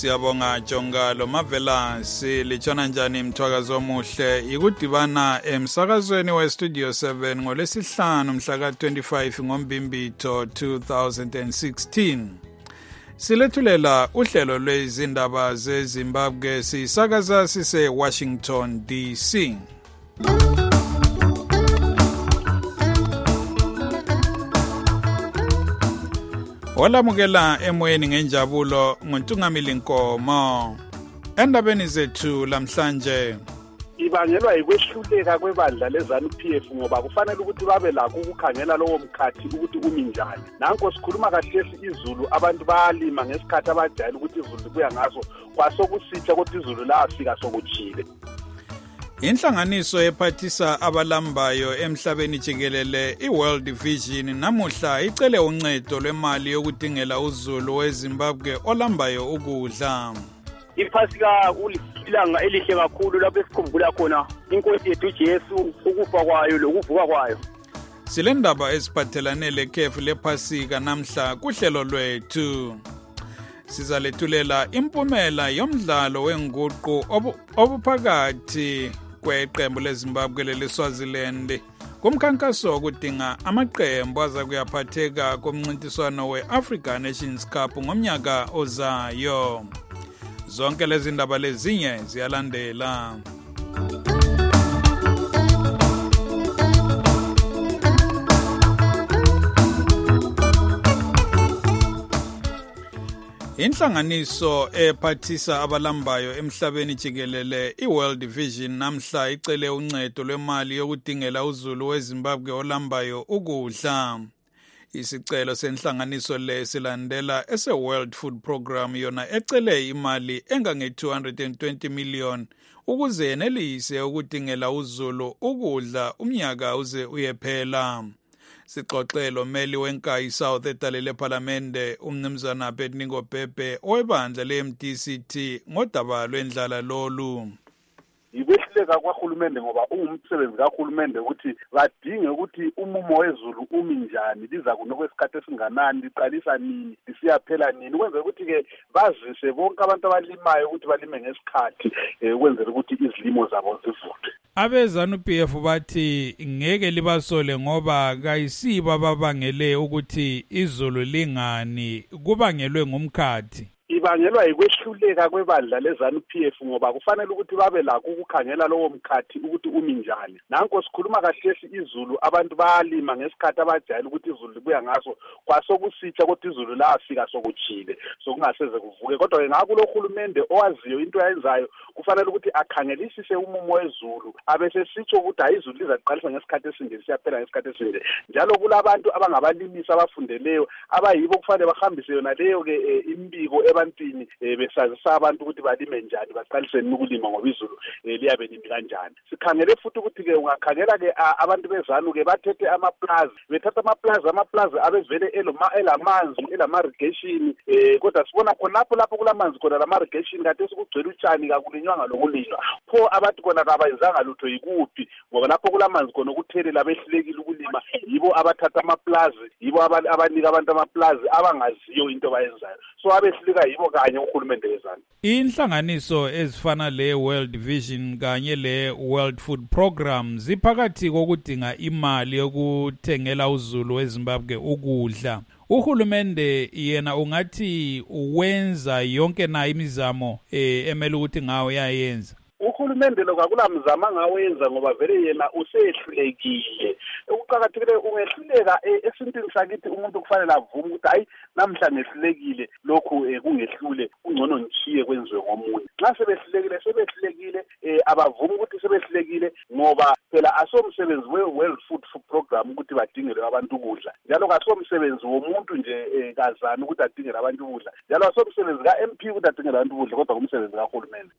Siyabonga Jongalo Mavelasi lichona njani mthwakazo omuhle ikudibana emsakazweni westudio 7 ngolesihlanu mhla ka25 ngoMbimbitho 2016. Silethulela uhlelo lwezindaba zeZimbabwe sisakaza sise Washington DC. Olamukela emoyeni ngenjabulo nguntungamili Nkomo. Endabeni zethu lamhlanje ibangelwa yikwehluleka kwebandla leZANU-PF ngoba kufanele ukuthi babe lakho ukukhangela lowo mkhathi ukuthi umi njani. Nanko sikhuluma kahle izulu abantu bayalima ngesikhathi abajayela ukuthi izulu libuya ngaso kwasokusitha ukuthi izulu lafika sokujile. Inhlanganiso ephathisa abalambayo emhlabeni jikelele iWorld Vision namuhla icele uncedo lwemali yokudingela uzulu weZimbabwe olambayo ukudla. Iphasika ulilanga elihle kakhulu lapho esikhumbula khona inkosi yethu Jesu ukufa kwayo lokuvuka kwayo. Silendaba eziphathelane lekhefu lephasika namhla kuhlelo lwethu. Sizalethulela impumela yomdlalo wenguqu obuphakathi kweqembu leZimbabwe leSwaziland kumkhankaso wokudinga amaqembu aza kuyaphatheka komncintiswano we-Africa Nations Cup ngomnyaka ozayo. Zonke lezi ndaba lezinye ziyalandela. Inhlanganiso ephathisa abalambayo emhlabeni jikelele iWorld Vision namhla icele uncedo lwemali yokudingela uzulu weZimbabwe olambayo ukudla. Isicelo senhlanganiso le silandela ese-World Food Program yona ecele imali engange-220 million ukuze yenelise ukudingela uzulu ukudla umnyaka uze uyephela. Sixoxelo meli wenkayi South edalele eParliamente umnumzana Abednego Bhebhe owebandla leMDCT ngodaba lwendlala lolu. Ikwehluleka kwaHulumende ngoba ungumsebenzi kaHulumende ukuthi badinge ukuthi umumo wezulu umi njani liza kunokwesikhathi esinganani liqalisa nini lisiyaphela nini ukwenzela ukuthi ke bazise bonke abantu abalimayo ukuthi balime ngesikhathi ukwenzela ukuthi izilimo zabo zivuthwe. AbeZANU-PF bathi ngeke libasole ngoba kayisibo ababangele ukuthi izulu lingani kubangelwe ngumkhathi. Ibangelwa yikwehluleka kwebandla leZANU-PF ngoba kufanele ukuthi babe lakho ukukhangela lowo mkhathi ukuthi umi njani. Nanko sikhuluma kahle izulu abantu bayalima ngesikhathi abajayela ukuthi izulu libuya ngaso kwasokusitha ukuthi izulu lafika sokujile sokungaseze kuvuke kodwa ke ngakho lo Hulumende owaziyo into ayenzayo kufanele ukuthi akhangelisise umumo wezulu abese sitsho ukuthi ayizulu lizaqalisa ngesikhathi esinje siyaphela ngesikhathi esinje njalo kulabantu abangabalimisi abafundeleyo abayibo kufanele bahambise yona leyo ke imbiko ebantwini besazisa abantu ukuthi balime njani baqalise ukulima ngoba izulu liyabe limi kanjani. Sikhangele futhi ukuthi ke ungakhangela ke abantu beZANU ke bathethe amaplaza bethatha amaplaza abevele elamanzi elama-irrigation kodwa sibona khonapho lapho kulamanzi khona lama-irrigation kade sikugcwele utshani kakulinywanga lokulinywa pho abantu khona kabayenzanga lutho yikuphi ngoba lapho kulamanzi khona ukuthelela behlulekile ukulima yibo abathatha amaplaza yibo abanika abantu amaplaza abangaziyo into bayenzayo so abehluleka yibo kanye uHulumende weZANU. Inhlanganiso ezifana le-World Vision kanye le-World Food Program ziphakathi kokudinga imali yokuthengela uzulu weZimbabwe ukudla. uHulumende yena ungathi wenza yonke na imizamo emele ukuthi ngawo yayenza. uHulumende lo kakulamzama ngawenza ngoba vele yena usehlulekile. Ukuqhakathekile ungehluleka esintwini sakithi umuntu kufanele avume ukuthi hayi namhla ngehlulekile lokhu kungehlule ungcono ngichiye kwenziwe ngomunye. Nxa sebehlulekile abavuma ukuthi sebehlulekile ngoba phela asomsebenzi we-World Food Program ukuthi badingele abantu ukudla njalo kasomsebenzi womuntu nje kazana ukuthi adingele abantu ukudla njalo asomsebenzi ka-MP ukuthi adingele abantu ukudla kodwa kumsebenzi kaHulumende.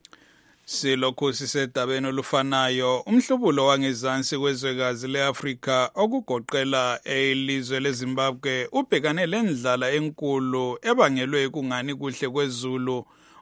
Silokhu sisedabeni olufanayo umhlubulo wangezansi kwezwekazi leAfrika okugoqela elizwe leZimbabwe ubhekane lendlala enkulu ebangelwe kungani kuhle kwezulu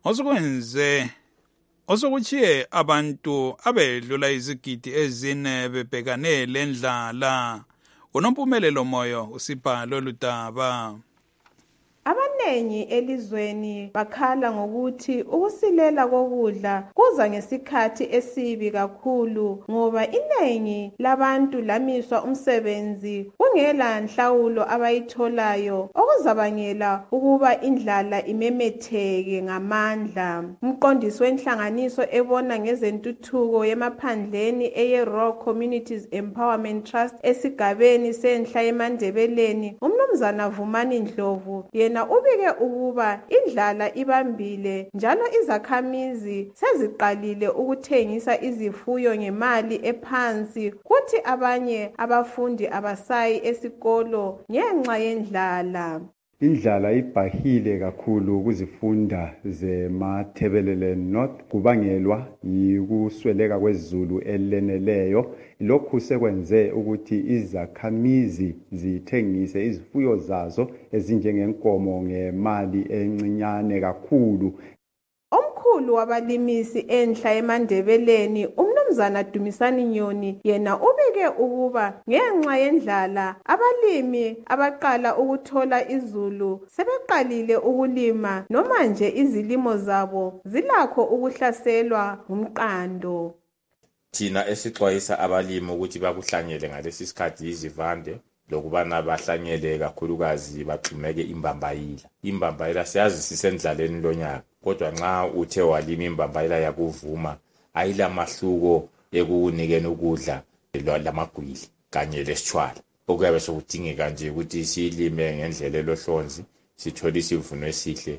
osokuchiye abantu abedlula izigidi ezine bebhekane lendlala. Unompumelelo moyo usipha lolu daba. abanengi elizweni bakhala ngokuthi ukusilela kokudla kuza ngesikhathi esibi kakhulu ngoba inengi labantu lamiswa umsebenzi kungela nhlawulo abayitholayo okuzabangela ukuba indlala imemetheke ngamandla. Umqondisi wenhlanganiso ebona ngezentuthuko yemaphandleni eye-Raw Communities Empowerment Trust esigabeni senhla eMandebeleni, uMnumzana Vumani Ndlovu, yena ubike ukuba indlala ibambile njalo izakhamizi seziqalile ukuthengisa izifuyo ngemali ephansi, kuthi abanye abafundi abasayi esikolo ngenxa yendlala. Indlala ibhahile kakhulu kuzifunda zeMathebelele North kubangelwa yikusweleka kwezulu eleneleyo. Lokhu sekwenze ukuthi izakhamizi zithengise izifuyo zazo ezinjengenkomo ngemali encinyane kakhulu. Omkhulu wabalimisi enhla eMandebeleni uMnumzana Dumisani Nyoni yena ubike ukuba ngenxa yendlala abalimi abaqala ukuthola izulu sebeqalile ukulima noma nje izilimo zabo zilakho ukuhlaselwa ngumqando. Thina esixwayisa abalimi ukuthi bakuhlanyele ngalesi sikhathi izivande lokubana bahlanyele kakhulukazi bagxumeke imbambayila. Imbambayila siyazi sisendlaleni lonyaka, kodwa nxa uthe walima imbambayila yakuvuma ayilamahluko ekunikeni ukudla lamagwili kanye lesitshwala. Okuyabe sokudingeka nje ukuthi siyilime ngendlela elohlonzi sithole isivuno esihle.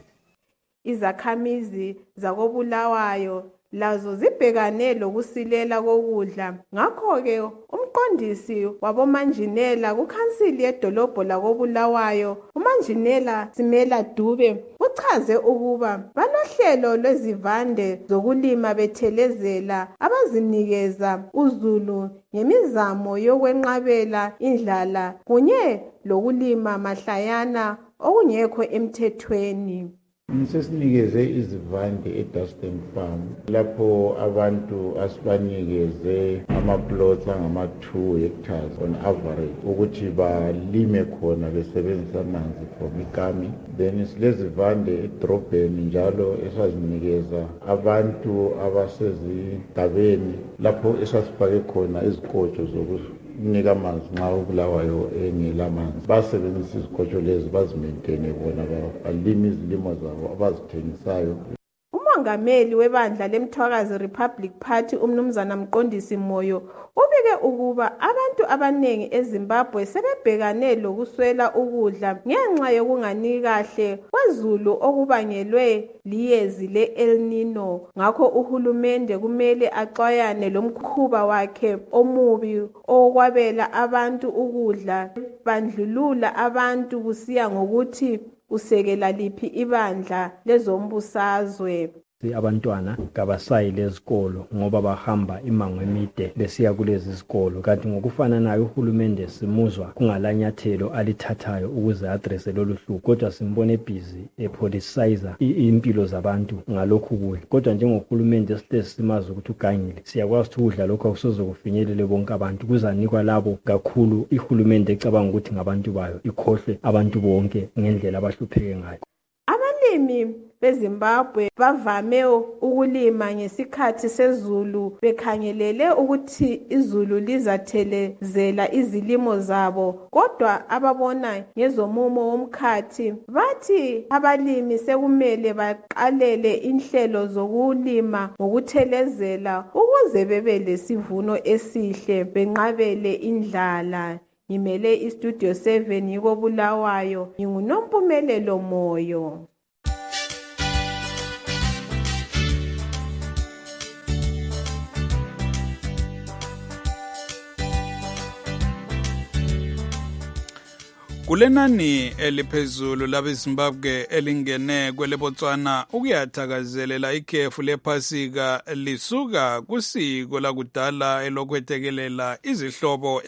Izakhamizi zakoBulawayo lazo zibhekane lokusilela kokudla. Ngakho-ke umqondisi wabomanjinela kukhansili yedolobho lakoBulawayo, umanjinela Simela Dube, uchaze ukuba banohlelo lwezivande zokulima bethelezela abazinikeza uzulu ngemizamo yokwenqabela indlala kunye lokulima mahlayana okungekho emthethweni. Sesinikeze izivande eDustin Farm lapho abantu asibanikeze amaplots angama-2 hectares on average ukuthi balime khona besebenzisa amanzi from ikami. Then silezivande edrobheni njalo esazinikeza abantu abasezigabeni lapho esasifake khona izikotsho zokunika amanzi nxa uBulawayo engelamanzi. Basebenzisa izikotsho lezi bazimaintaine bona balime izilimo zabo abazithengisayo. Umongameli webandla leMthwakazi Republic Party uMnumzana Mqondisi Moyo ubike ukuba abantu abanengi eZimbabwe sebebhekane lokuswela ukudla ngenxa yokunganiki kahle kwezulu okubangelwe liyezi le-El Nino. Ngakho uhulumende kumele axwayane lomkhuba wakhe omubi okwabela abantu ukudla, bandlulula abantu kusiya ngokuthi usekela liphi ibandla lezombusazwe. Abantwana kabasayi lezikolo ngoba bahamba imango emide besiya kulezi zikolo, kanti ngokufananayo uhulumende simuzwa kungalanyathelo alithathayo ukuze adresse lolu hlupho, kodwa simbone busy epolicizer impilo zabantu ngalokhu kudla. Kodwa njengohulumende simazi ukuthi ugangile, siyakwazi ukuthi ukudla lokho akusoze kufinyelele bonke abantu, kuzanikwa labo kakhulu ihulumende ecabanga ukuthi ngabantu bayo ikhohlwe abantu bonke ngendlela abahlupheke ngayo. Abalimi beZimbabwe bavame ukulima ngesikhathi sezulu bekhangelele ukuthi izulu lizathelezela izilimo zabo, kodwa ababona ngezomumo womkhathi bathi abalimi sekumele baqalele inhlelo zokulima ngokuthelezela ukuze bebe lesivuno esihle benqabele indlala. Ngimele iStudio 7 yikoBulawayo, nginguNompumelelo Moyo. Kulenani eliphezulu labeZimbabwe elingene kweleBotswana ukuyathakazelela ikhefu lePhasika lisuka kusiko lakudala elokwethekelela izihlobo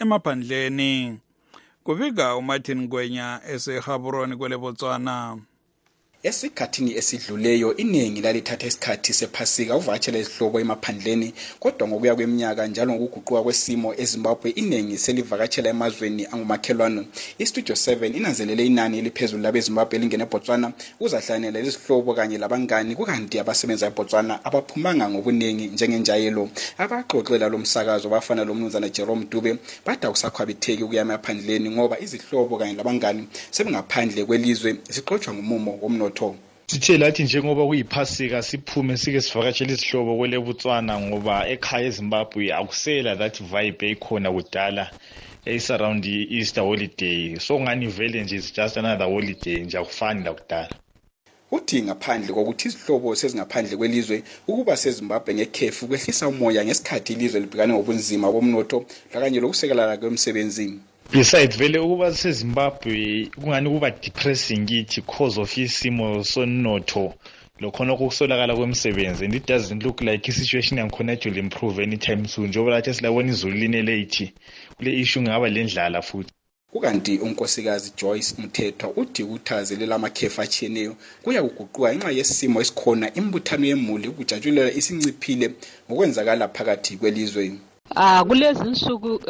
emaphandleni. Kubika uMartin Ngwenya eseGaborone kweleBotswana. Esikhathini esidluleyo iningi lalithatha isikhathi sephasika uvakatshela izihlobo emaphandleni, kodwa ngokuya kweminyaka njalo ngokuguquka kwesimo eZimbabwe iningi selivakatshela emazweni angumakhelwane. IStudio 7 inanzelele inani eliphezulu labeZimbabwe elingene eBotswana ukuzahlanela izihlobo kanye labangani, kukanti abasebenza eBotswana abaphumanga ngobuningi njengenjayelo. Abaxoxela lo msakazo bafana lo mnumzana Jerome Dube bathi akusakhwabitheki ukuya emaphandleni ngoba izihlobo kanye labangani sebengaphandle kwelizwe zixoxwa ngumumo womnotho. Sithe lathi njengoba kuyiphasika siphume sike sivakatshela izihlobo kwele Botswana ngoba ekhaya eZimbabwe akusela that vibe ekhona kudala around Easter holiday, so ngani vele nje it's just another holiday nje akufani la kudala. Uthi ngaphandle kokuthi izihlobo sezingaphandle kwelizwe ukuba seZimbabwe ngekhefu kwehlisa umoya ngesikhathi ilizwe libhekane ngobunzima bomnotho kanye lokusekelana kwemsebenzi. Besides vele ukuba seZimbabwe kungani kuba depressing kithi cause of isimo sonotho lokhona okusolakala kwemsebenzi, and it doesn't look like the situation yankhona will improve anytime soon njengoba lathi silabona izulu line late kule issue ngaba lendlala futhi. Kukanti unkosikazi Joyce Mthethwa uthi ukuthazelela amakhefu achiyeneyo kuya kuguquka ngenxa yesimo esikhona imbuthano yemuli ukujatshulela isinciphile ngokwenzakala phakathi kwelizwe. Kulezi insuku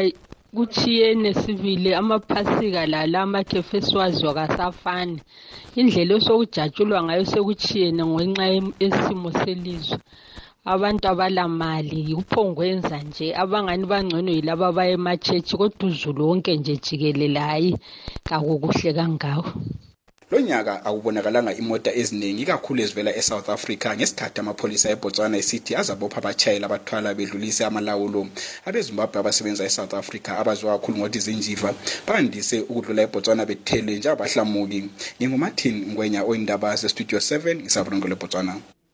kuchiyene sivile amaphasika la amakhefu esiwaziwa kasafani, indlela osokujatshulwa ngayo sekuchiyene ngenxa yesimo selizwe. Abantu abalamali kuphongwenza nje, abangani bangcono yilabo abaye emachechi kodwa uzulu wonke nje jikelele hayi kakukuhle kangako. Lo nyaka akubonakalanga imota eziningi kakhulu ezivela eSouth Africa ngesikhathi amapholisa eBotswana esithi azabopha abatshayeli abathwala bedlulise amalawulo. AbeZimbabwe abasebenza eSouth Africa abaziwa kakhulu ngokuthi zinjiva bandise ukudlula eBotswana bethelwe nje abahlamuki. NginguMartin Ngwenya oyindaba zeStudio 7 isabrongo leBotswana.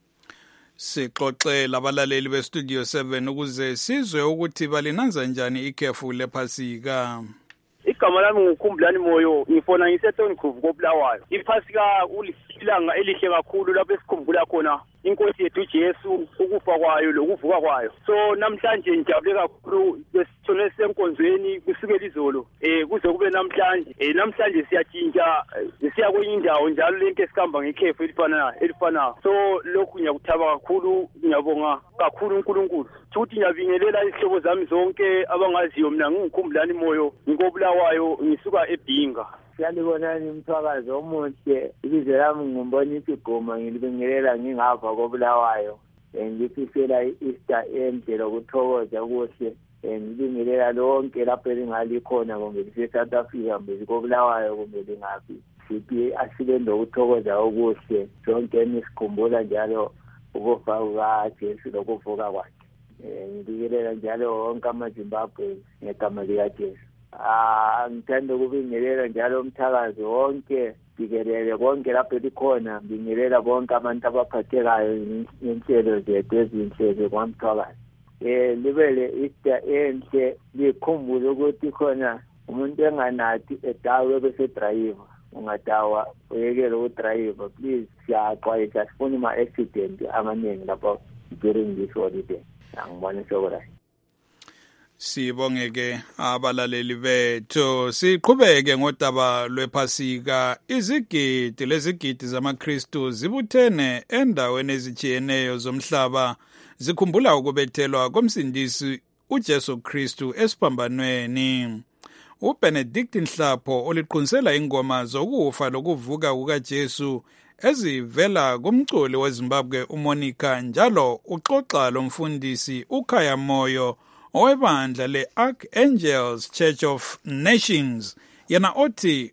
Sixoxela abalaleli beStudio 7 ukuze sizwe ukuthi balinanza njani ikhefu lephasika. Igama lami ngukhumbulani moyo, ngifona ngiseToni Groove koBulawayo. Iphasika ulilanga elihle kakhulu lapho esikhumbula khona inkosi yethu uJesu, ukufa kwayo lokuvuka kwayo. So namhlanje ngijabule kakhulu besithole senkonzweni kusukela izolo kuze kube namhlanje. Namhlanje siyatshintsha siya kwenye indawo njalo lenke esikhamba ngekhefu elifanayo. So lokhu ngiyakuthaba kakhulu, ngiyabonga kakhulu uNkulunkulu. Futhi ngiyabingelela izihlobo zami zonke abangaziyo mina ngikhumbulani moyo ngikobulawayo ngisuka eBhinga. Siyalibonani umthwakazo omuhle, ibizo lami ngumbonisi Goma, ngilibingelela ngingapha kobulawayo. Ngifisela i-Easter enhle lokuthokoza kuhle. Ngibingelela lonke lapho elingalikhona kumbe lise-South Africa kumbe likobulawayo kumbe lingaphi. Sithi asile lokuthokoza okuhle sonke nisikhumbula njalo ukufa kukaJesu lokuvuka kwakhe. Ngibingelela njalo wonke amaZimbabwe ngegama likaJesu. Ngithanda ukubingelela njalo umthakazo wonke jikelele konke lapho likhona, ngibingelela bonke abantu abaphathekayo inhlelo zethu ezinhle zekwamthwakazi. Libe le-Easter enhle, likhumbule ukuthi khona umuntu enganathi edawe bese driver, ungadawa uyekele ukudrayiva. Please siyaxwayisa, sifuna ama-accident amaningi lapho during this holiday. Angibone sokuright. Sibongeke abalaleli bethu, siqhubeke ngodaba lwephasika. Izigidi lezigidi zamaKristu zibuthene endaweni ezijiyeneyo zomhlaba zikhumbula ukubethelwa komsindisi uJesu Kristu esiphambanweni. uBenedict Nhlapho oliqinisela ingoma zokufa lokuvuka kukaJesu ezivela kumculi weZimbabwe uMonica, njalo uxoxa lomfundisi uKhaya Moyo owebandla le-Archangels Church of Nations, yena othi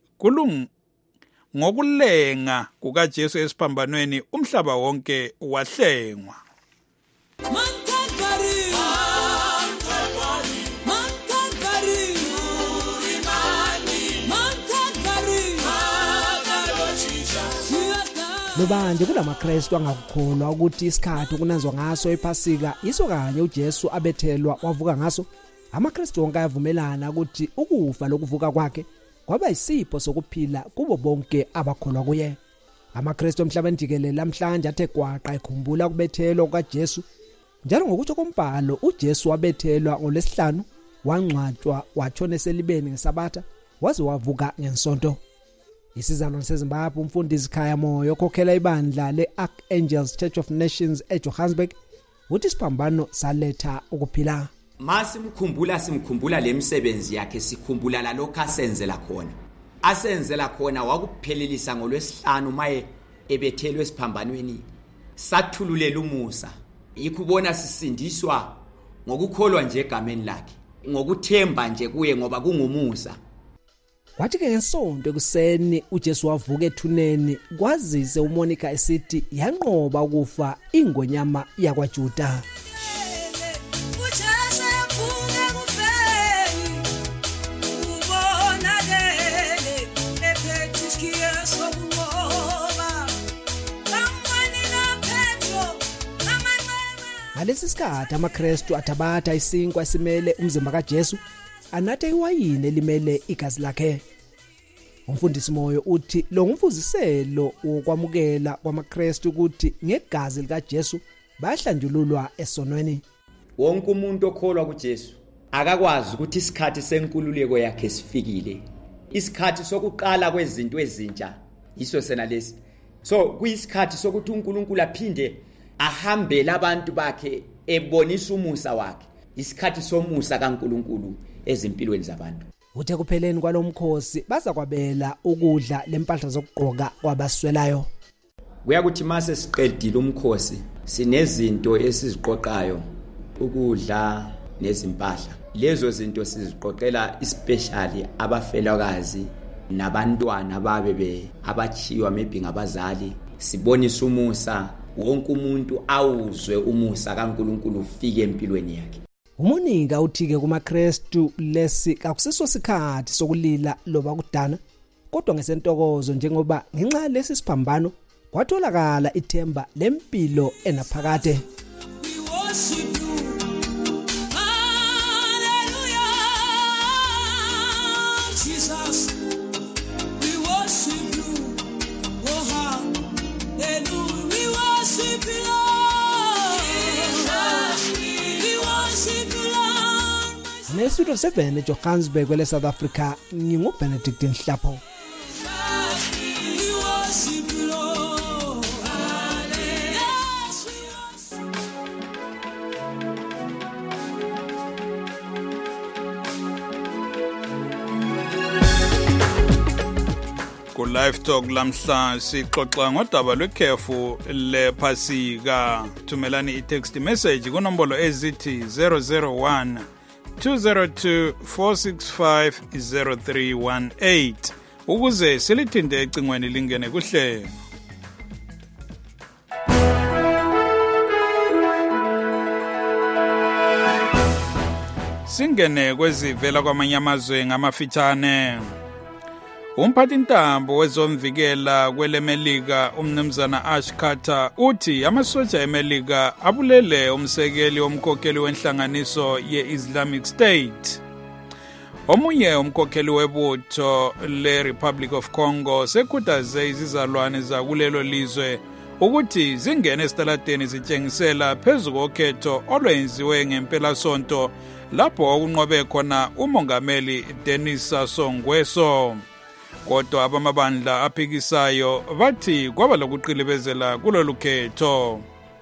ngokulenga kukaJesu esiphambanweni umhlaba wonke wahlengwa. Lobanje kulamaKristu angakukholwa ukuthi isikhathi kunanzwa ngaso ephasika iso kanye uJesu abethelwa wavuka ngaso. AmaKristu wonke ayavumelana ukuthi ukufa lokuvuka kwakhe kwaba isipho sokuphila kubo bonke abakholwa kuye. AmaKristu emhlabeni jikelele namhlanje athe gwaqa ekhumbula ukubethelwa kukaJesu. Njalo ngokuthi kombhalo uJesu wabethelwa ngoLwesihlanu, wangcwatshwa, watshona eselibeni ngeSabatha, waze wavuka ngensonto. Isizalwane seZimbabwe umfundisi Khaya Moyo okhokhela ibandla le-Archangels Church of Nations eJohannesburg uthi isiphambano saletha ukuphila. Simkhumbula lemsebenzi yakhe, sikhumbula lalokho asenzela khona wakuphelelisa ngoLwesihlanu maye ebethelwe esiphambanweni sathululela umusa. Ikubona sisindiswa ngokukholwa nje egameni lakhe, ngokuthemba nje kuye ngoba kungumusa. Wathi ke ngesonto ekuseni uJesu wavuka ethuneni kwazise uMonica esithi yanqoba ukufa ingonyama yakwaJuda. Ngalesi sikhathi amaKristu athabatha isinkwa esimele umzimba kaJesu anathe iwayini elimele igazi lakhe. Umfundisi Moyo uthi lo ngumfuziselo wokwamukela kwamaKristu ukuthi ngegazi likaJesu bahlanjululwa esonweni. Wonke umuntu okholwa kuJesu akakwazi ukuthi isikhathi senkululeko yakhe sifikile. Isikhathi sokuqala kwezinto ezintsha yiso sena lesi. So kuyisikhathi sokuthi uNkulunkulu aphinde ahambele abantu bakhe ebonisa umusa wakhe. Isikhathi somusa kaNkulunkulu ezimpilweni zabantu. Uthe kupheleni kwalomkhosi baza kwabela ukudla lempahla zokugqoka kwabaswelayo. Kuyakuthi mase siqedile umkhosi sinezinto esiziqoqayo, ukudla nezimpahla. Lezo zinto siziqoqela especially abafelakazi nabantwana babe abachiwa maybe ngabazali. Sibonisa umusa, wonke umuntu awuzwe umusa kaNkulunkulu ufike empilweni yakhe. Umonica uthike kumaKristu lesi akusiso sikhathi sokulila loba kudana, kodwa ngesentokozo njengoba ngenxa lesi siphambano kwatholakala ithemba lempilo enaphakade. Nestudio 7 eJohannesburg kwele South Africa nginguBenedict Nhlapho. Ku live talk lamhla sixoxa ngodaba lwekhefu lephasika. Thumelani i-text message kunombolo ezithi 001 202 465 0318 ukuze silithinde ecingweni lingene kuhlelo. Singene kwezivela kwamanye amazwe ngamafitshane. Umphathi intambo wezomvikela kwelemelika umnumzana Ash Carter uthi amasoja emelika abulele umsekeli womkhokheli wenhlanganiso ye-Islamic State. Omunye umkhokheli webutho le-Republic of Congo sekhuthaze izizalwane zakulelo lizwe ukuthi zingene esitaladeni zitshengisela phezu kokhetho olwenziwe ngempelasonto lapho kunqobe khona umongameli Denis Sassou Nguesso. Kodwa abamabandla aphikisayo bathi kwaba lokuqilibezela kulolu khetho.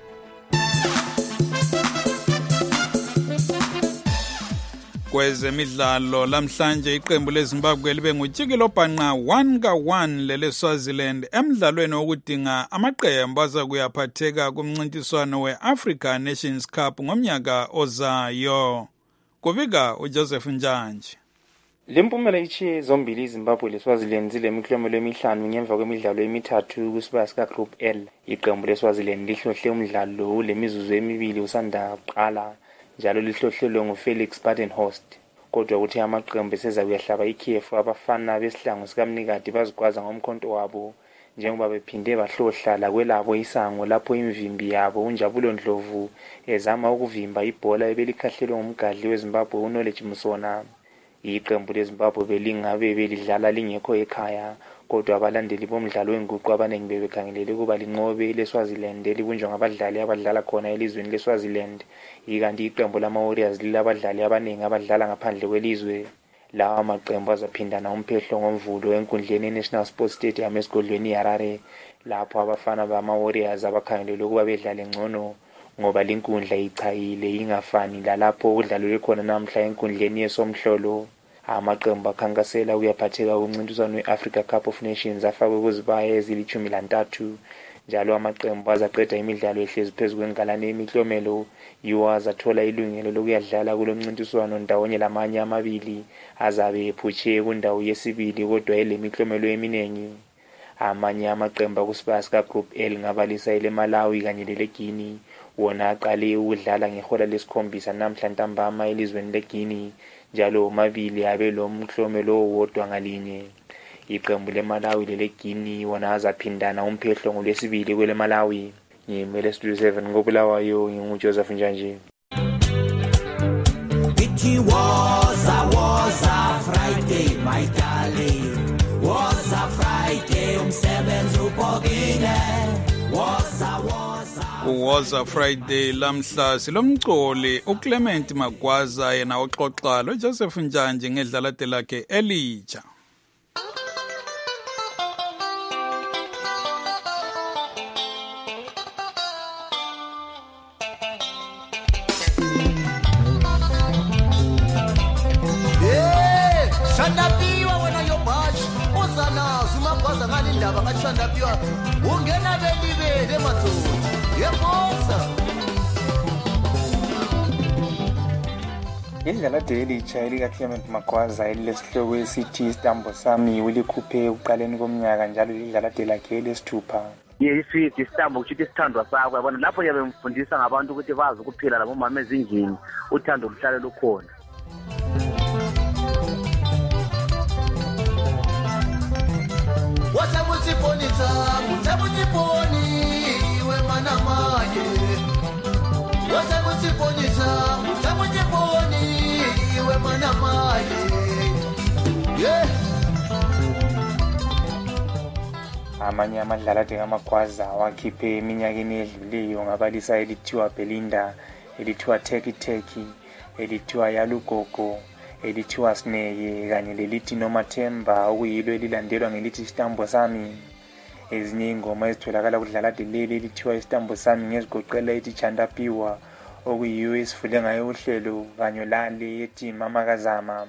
Kwezemidlalo lamhlanje iqembu leZimbabwe libe ngutshikilo bhanqa 1-1 leleSwaziland emidlalweni wokudinga amaqembu azakuyaphatheka kumncintiswano we-Africa Nations Cup ngomnyaka ozayo. Kubika uJoseph Njanje. Lempumela ichiye zombili iZimbabwe leSwaziland zilemiklomelo emihlanu ngemva kwemidlalo emithathu kusibaya sika Group L. Iqembu leSwaziland lihlohle umdlalo lemizuzu emibili usanda kuqala njalo lihlohlelwe nguFelix Badenhorst. Kodwa kuthi amaqembu eseza kuyahlaba ikhefu abafana besihlangu sikamnikadi bazigwaza ngomkhonto wabo njengoba bephinde bahlohla la kwelabo isango lapho imvimbi yabo uNjabulo Ndlovu ezama ukuvimba ibhola ebelikhahlelwe ngumgadli weZimbabwe uKnowledge Musona. Iqembu leZimbabwe belingabe belidlala lingekho ekhaya, kodwa abalandeli bomdlalo wenguqu abaningi bebekhangelele kuba linqobe leSwaziland elibunjwa ngabadlali abadlala khona elizweni leSwaziland. Ikanti iqembu lama-Warriors lilabadlali abaningi abadlala ngaphandle kwelizwe. lawa maqembu azaphindana umphehlo ngomvulo enkundleni ye-National Sports Stadium esigodlweni iHarare, lapho abafana bama-Warriors abakhangelelwe ukuba bedlale ngcono ngoba linkundla ichayile ingafani lalapho kudlalwe khona namhla enkundleni yeSomhlolo. Amaqembu akhankasela ukuyaphatheka kumncintiswano we-Africa Cup of Nations afakwe kuzibaya ezili-13, njalo amaqembu azaqeda imidlalo ehlezi phezu kwengalane yemiklomelo yiwo azathola ilungelo lokuyadlala kulo mncintiswano ndawonye lamanye amabili azabe ephutshe kundawo yesibili kodwa elemiklomelo eminingi. Amanye amaqembu kusibaya sikaGroup L ngabalisa eleMalawi kanye leleGuinea, wona aqale ukudlala ngehora lesikhombisa namhla ntambama elizweni leGuinea, njalo omabili abe lo mklomelo owodwa ngalinye. Iqembu leMalawi leleGuinea wona azaphindana umphehlo ngolwesibili kweleMalawi. Ngimele Studio 7 ngobulawayo, nginguJoseph Njanje. It was a Friday, my darling. Was a Friday, umsebenzi ubhokile. Was a Friday lamhla silomcoli uClement Magwaza yena oxoxa loJoseph Njanje ngedlalate lakhe elitsha. Shandapiwa wena yobashi uzana zimagwaza ngalindaba ngashandapiwa ungena belibele madoda yebosa. Idlalade elitsha elikaClement Magwaza elilesihloko esithi Isitambo Sami ulikhuphe ekuqaleni komnyaka njalo idlalade lakhe elesithupha. Yesithi isitambo ukuthi isithandwa sakho yabona lapho yabe mfundisa ngabantu ukuthi bazi ukuphila labomama ezindlini uthando luhlale lukhona. Wasabuti bonita, wasabuti boni, we manamaye. Wasabuti bonita, wasabuti boni, we manamaye. Yeah. Amanye amadlalade kaMagwaza wakhiphe eminyakeni edluleyo ngabalisa elithiwa Belinda, elithiwa Teki Teki, elithiwa Yalugogo, elithiwa Sneye kanye lelithi Nomathemba okuyilo elilandelwa ngelithi Isitambo Sami. Ezinye ingoma ezitholakala kudlalade leli elithiwa Isitambo Sami ngezigoqela ethi Chandapiwa okuyiyo esifule ngayo uhlelo kanye lale ethi Mama Kazama.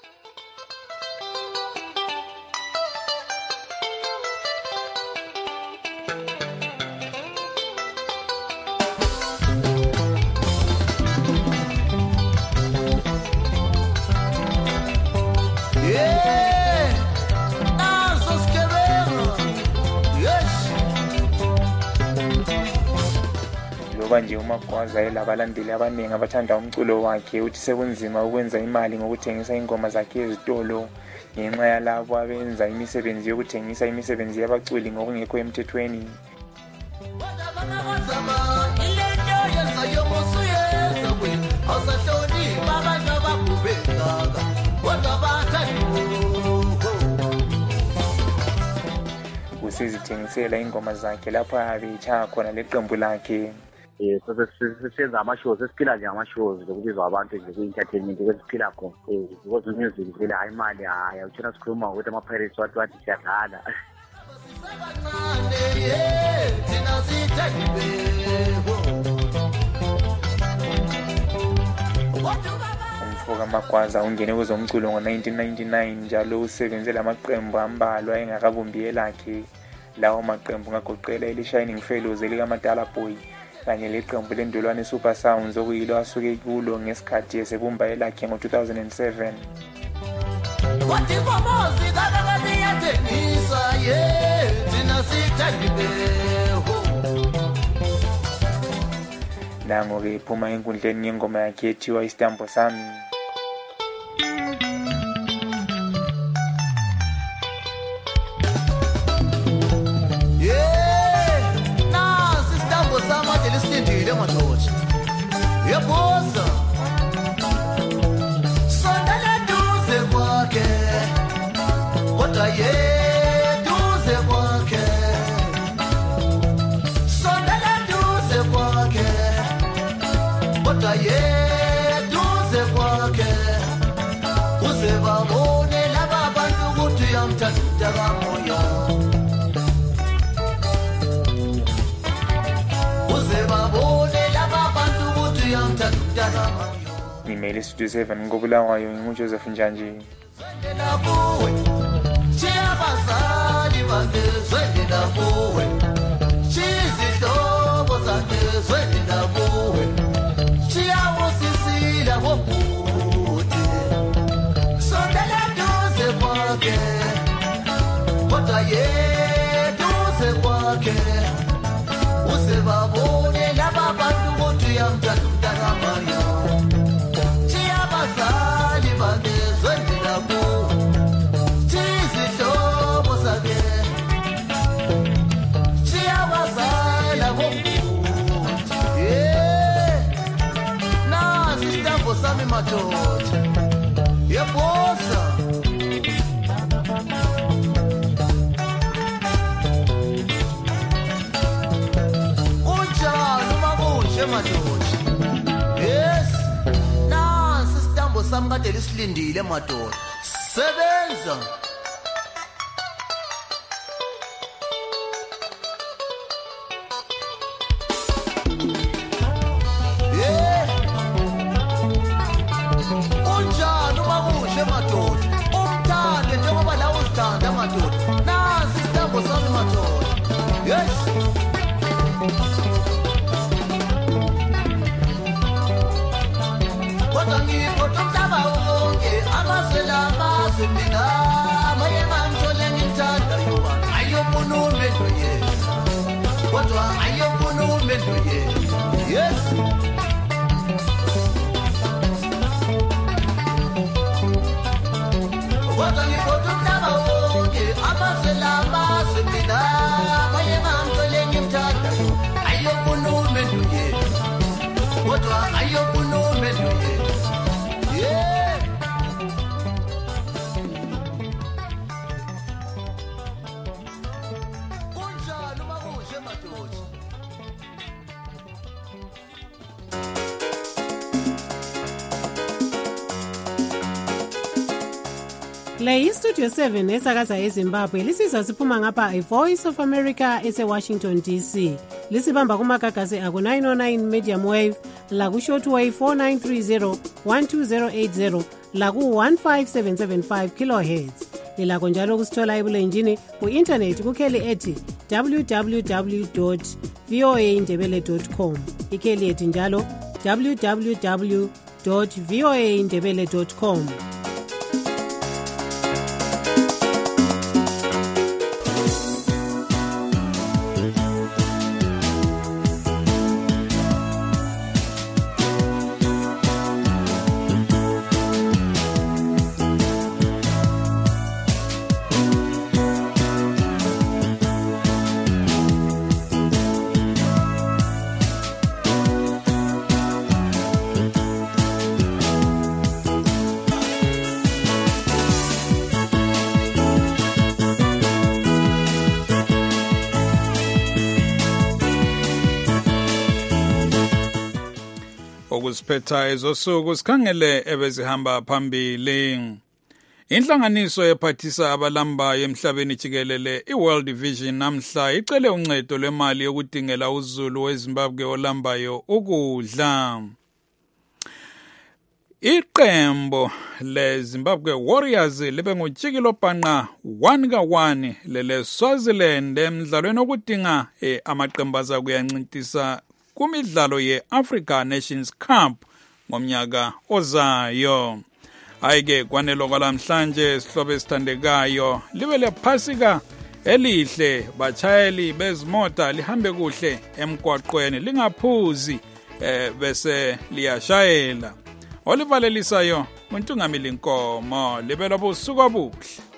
Nje uMagwaza elabalandeli abaningi abathanda umculo wakhe uthi sekunzima ukwenza imali ngokuthengisa ingoma zakhe ezitolo ngenxa yalabo abenza imisebenzi yokuthengisa imisebenzi yabaculi ngokungekho emthethweni. Usezithengisela ingoma zakhe lapho abetshaya khona leqembu lakhe. So senza ama-shows esiphila nje ama-shows lokubizwa abantu nje ku-entertainment kwesiphila khona because music vele hayi imali hayi uthina sikhuluma ukuthi ama-pirates wathi siyadlala. Umfoka Magwaza ungene kwezomculo ngo-1999 njalo usebenze lamaqembu ambalwa engakabumbi elakhe. Lawo maqembu ngagoqela eli-Shining Fellows elikaMatala Boy kanye leqembu lendolwane Super Sounds okuyilo asuke kulo ngesikhathi esebumba elakhe ngo-2007. Nango-ke iphuma enkundleni ngengoma yakhe ethiwa Isitambo Sami. Yebosa sondela duze kwakhe kodwa duze kwakhe sondela duze kwakhe kodwa duze kwakhe uze babo uyamthanda kamoyo uze babone laba bantu ukuthi uyamthanda kamoyo. Ngimele Studio 7 ngobulawayo nginguJoseph Njanji. Zwendela kuwe chiyabazali bande zwendela kuwe chizihlobo zande zwendela kuwe chiyawusisila bobuti sondela duze kwakhe kodwa yeduze kwakhe uze babone laba bantu ukuthi uyamthanda kamoyo chiyabazali bande zwendela kuwe chizihlobo zakhe chiyabazala bobuti nasi isitambo sami madoda yebosa kunjani uma kunje madoda. Yes, nasi isitambo sami kade lisilindile madoda, sebenza. Kunjani uma kuhle madoda, umthande njengoba la uzithanda madoda, nasi isitambo sami madoda. Yes, kodwa ngiphoqa umhlaba wonke amazwe lamazwe mina maye ngangithole ngimthanda yoba ayobona umendo yena kodwa ayobona umendo yena. Yes, kodwa ngiphoqa umhlaba wonke amazwe lamazwe mina maye ngangithole ngimthanda yoba ayobona umendo yena kodwa ayobona umendo yena. Yeah. Kunjani uma kuhle madoda. Le iStudio 7 esakaza eZimbabwe lisizwa siphuma ngapha iVoice of America eseWashington DC. Lisibamba kumagagasi aku 909 medium wave, laku shortwave 4930 12080, laku 15775 kilohertz. Lilakho njalo kusithola ebulenjini ku-internet kukheli ethi www.voaindebele.com. Ikheli ethi njalo www.voaindebele.com. Okusiphethayo zosuku sikhangele ebezihamba phambili. Inhlanganiso ephathisa abalambayo emhlabeni jikelele iWorld Vision namhla icele uncedo lwemali yokudingela uZulu weZimbabwe olambayo ukudla. Iqembu leZimbabwe Warriors libe ngujikilo bhanqa 1-1 lele Swaziland emdlalweni okudinga amaqembu azakuyancintisa kumidlalo ye-Africa Nations Cup ngomnyaka ozayo. Ayike kwanelo kwalamhlanje sihlobo esithandekayo libe lephasika elihle, bachayeli bezimota lihambe kuhle emgwaqweni lingaphuzi bese liyashayela. Olivalelisayo uNtungamili Nkomo libe lobusuku obuhle.